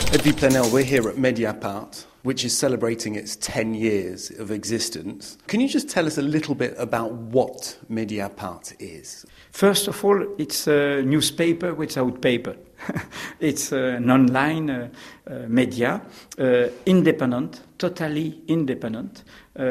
Edwy Plenel, we're here at Mediapart, which is celebrating its 10 years of existence. Can you just tell us a little bit about what Mediapart is? First of all, it's a newspaper without paper. It's an online media, independent, totally independent,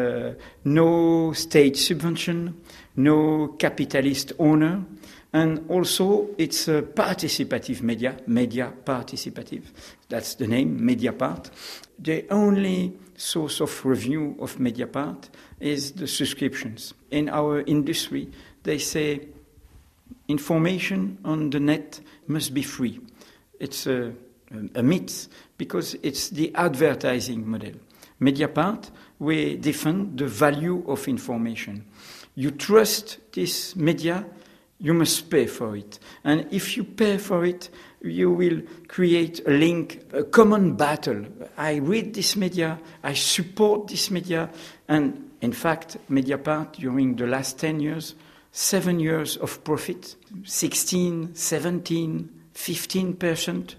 no state subvention, no capitalist owner, and also it's a participative media participative. That's the name, Mediapart. The only source of revenue of Mediapart is the subscriptions. In our industry, they say information on the net must be free. It's a myth because it's the advertising model. Mediapart, we defend the value of information. You trust this media, you must pay for it. And if you pay for it, you will create a link, a common battle. I read this media, I support this media, and in fact, Mediapart, during the last 10 years, 7 years of profit, 16, 17, 15%.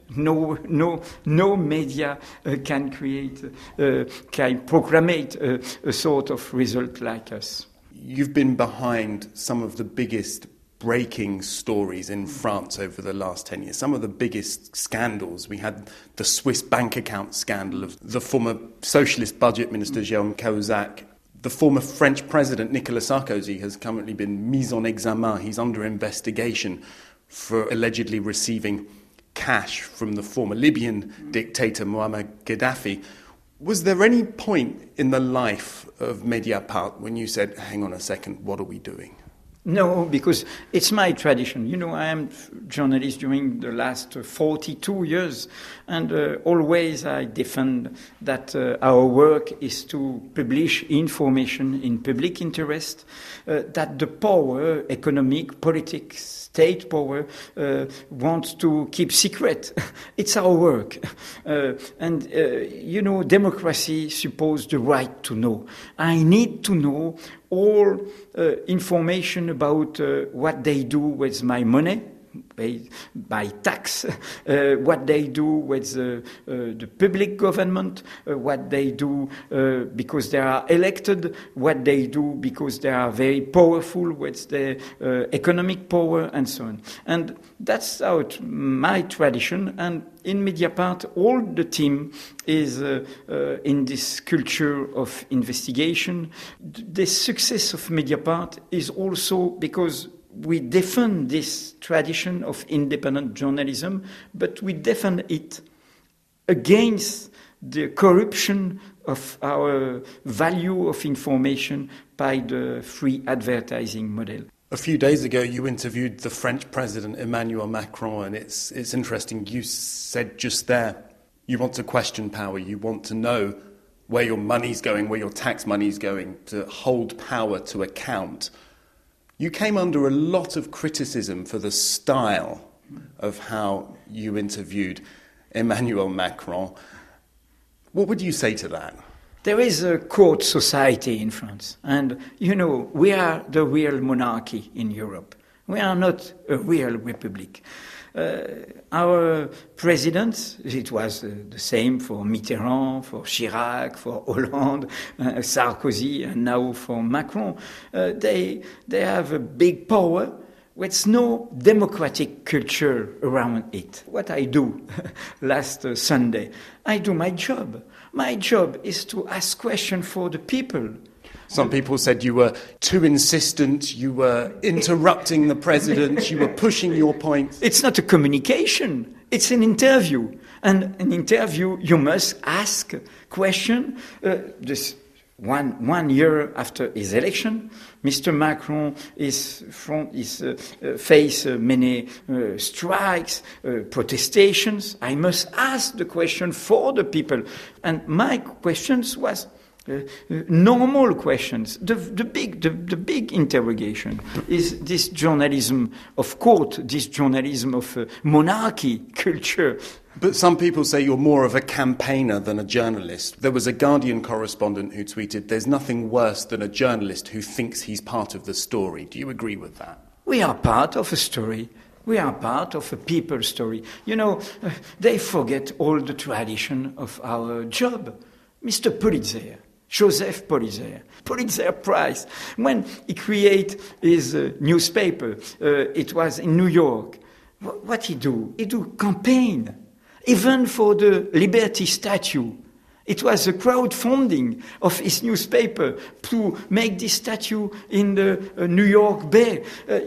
No media can create, can proclamate a sort of result like us. You've been behind some of the biggest breaking stories in France over the last 10 years, some of the biggest scandals. We had the Swiss bank account scandal of the former socialist budget minister Jérôme Cahuzac. The former French president Nicolas Sarkozy has currently been mis en examen. He's under investigation for allegedly receiving cash from the former Libyan dictator Muammar Gaddafi. Was there any point in the life of Mediapart when you said, hang on a second, what are we doing? No, because it's my tradition. You know, I am a journalist during the last 42 years, and always I defend that our work is to publish information in public interest, that the power, economic, politics, state power, wants to keep secret. It's our work. You know, democracy supposes the right to know. I need to know all information about what they do with my money, by tax, what they do with the public government, what they do because they are elected, what they do because they are very powerful with their economic power, and so on. And that's my tradition. And in Mediapart, all the team is in this culture of investigation. The success of Mediapart is also because we defend this tradition of independent journalism, but we defend it against the corruption of our value of information by the free advertising model. A few days ago, you interviewed the French President Emmanuel Macron, and it's interesting. You said just there, you want to question power, you want to know where your money's going, where your tax money's going, to hold power to account. You came under a lot of criticism for the style of how you interviewed Emmanuel Macron. What would you say to that? There is a court society in France, and, you know, we are the real monarchy in Europe. We are not a real republic. Our presidents, it was the same for Mitterrand, for Chirac, for Hollande, Sarkozy, and now for Macron. They have a big power with no democratic culture around it. What I do last Sunday, I do my job. My job is to ask questions for the people. Some people said you were too insistent, you were interrupting the president, you were pushing your points. It's not a communication, it's an interview. And an interview, you must ask question. This one year after his election, Mr. Macron face many strikes, protestations. I must ask the question for the people. And my questions was normal questions. The big interrogation is this journalism of court, this journalism of monarchy culture. But some people say you're more of a campaigner than a journalist. There was a Guardian correspondent who tweeted, "There's nothing worse than a journalist who thinks he's part of the story." Do you agree with that? We are part of a story. We are part of a people story. You know, they forget all the tradition of our job. Mr. Pulitzer, Joseph Pulitzer, Pulitzer Prize, when he created his newspaper, it was in New York. What he do? He do campaign, even for the Liberty statue. It was a crowdfunding of his newspaper to make this statue in the New York Bay.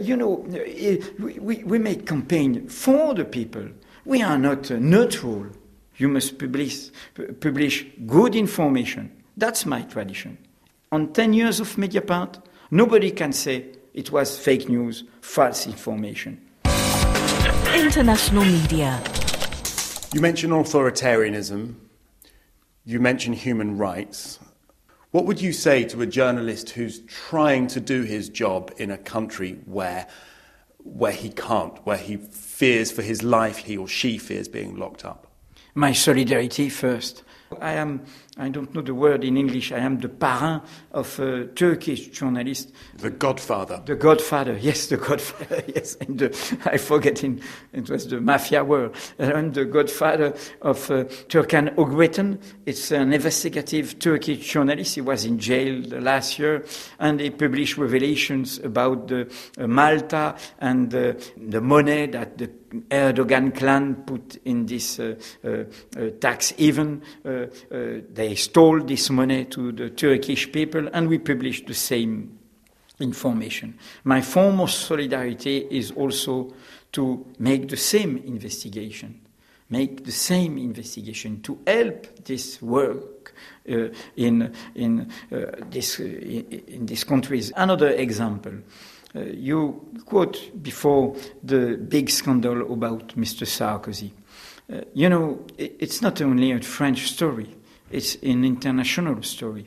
We make campaign for the people. We are not neutral. You must publish good information. That's my tradition. On 10 years of Mediapart, nobody can say it was fake news, false information. International media. You mentioned authoritarianism. You mentioned human rights. What would you say to a journalist who's trying to do his job in a country where he can't, where he fears for his life, he or she fears being locked up? My solidarity first. I don't know the word in English, I am the parrain of a Turkish journalist. The godfather. The godfather, yes, yes. I forget, it was the mafia world. I'm the godfather of Turkan Ogweten. It's an investigative Turkish journalist. He was in jail last year, and he published revelations about the Malta and the money that the Erdogan clan put in this tax haven. They stole this money to the Turkish people, and we published the same information. My form of solidarity is also to make the same investigation, to help this work in these countries. Another example. You quote before the big scandal about Mr. Sarkozy. It's not only a French story, it's an international story.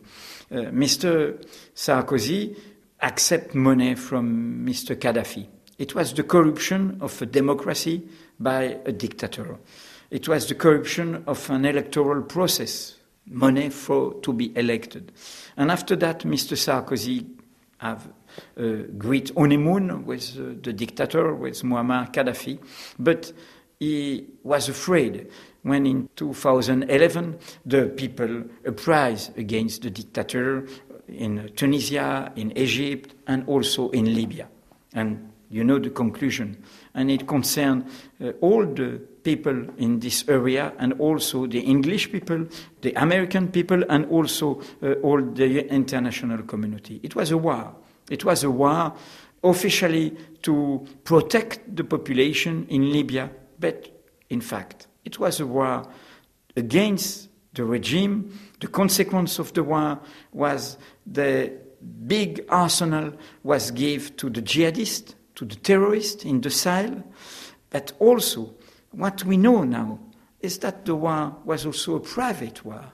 Mr. Sarkozy accepted money from Mr. Gaddafi. It was the corruption of a democracy by a dictator. It was the corruption of an electoral process, money to be elected. And after that, Mr. Sarkozy have a great honeymoon with the dictator, with Muammar Gaddafi, but he was afraid when in 2011 the people uprised against the dictator in Tunisia, in Egypt, and also in Libya. And you know the conclusion. And it concerned all the people in this area, and also the English people, the American people, and also all the international community. It was a war. It was a war officially to protect the population in Libya, but in fact, it was a war against the regime. The consequence of the war was the big arsenal was given to the jihadists, to the terrorists in the Sahel. But also, what we know now is that the war was also a private war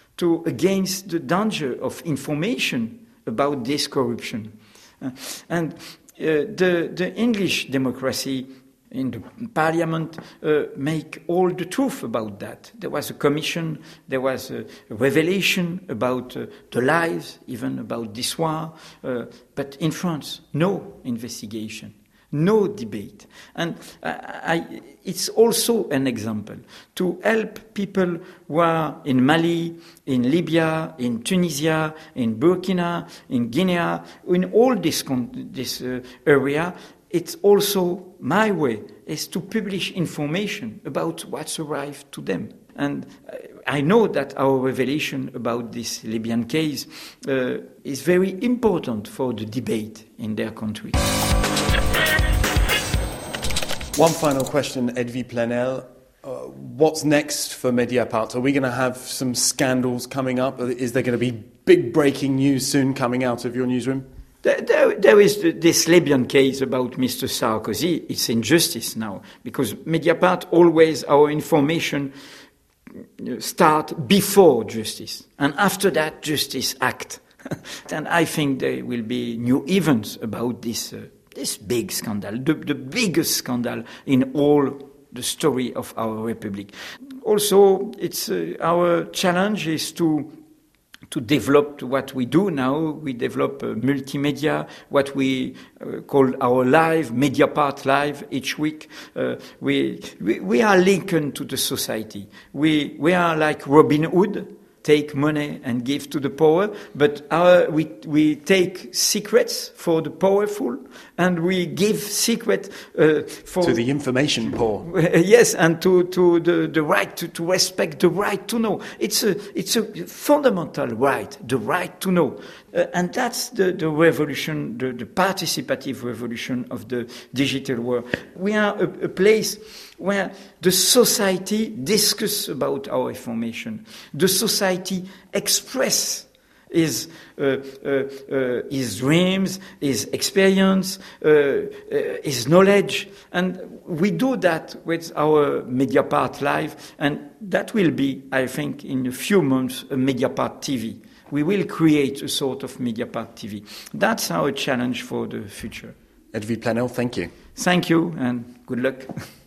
against the danger of information about this corruption. And the English democracy in the parliament make all the truth about that. There was a commission, there was a revelation about the lies, even about this war. But in France, no investigation, no debate. And it's also an example to help people who are in Mali, in Libya, in Tunisia, in Burkina, in Guinea, in all this area. It's also my way is to publish information about what's arrived to them. And I know that our revelation about this Libyan case is very important for the debate in their country. One final question, Edwy Plenel. What's next for Mediapart? Are we going to have some scandals coming up? Is there going to be big breaking news soon coming out of your newsroom? There is this Libyan case about Mr. Sarkozy. It's injustice now, because Mediapart always, our information start before justice. And after that, justice act. And I think there will be new events about this big scandal, the biggest scandal in all the story of our republic. Also, it's our challenge is to to develop what we do now. We develop multimedia, what we call our live, Mediapart Live each week. We are linked to the society. We are like Robin Hood, take money and give to the poor, but we take secrets for the powerful, and we give secret for to the information poor. Yes, and to the right to respect the right to know. It's a fundamental right, the right to know, and that's the revolution, the participative revolution of the digital world. We are a place where the society discusses about our information. The society express his dreams, his experience, his knowledge, and we do that with our Mediapart Live, and that will be, I think, in a few months, a Mediapart TV. We will create a sort of Mediapart TV. That's our challenge for the future. Edwy Plenel, thank you. Thank you, and good luck.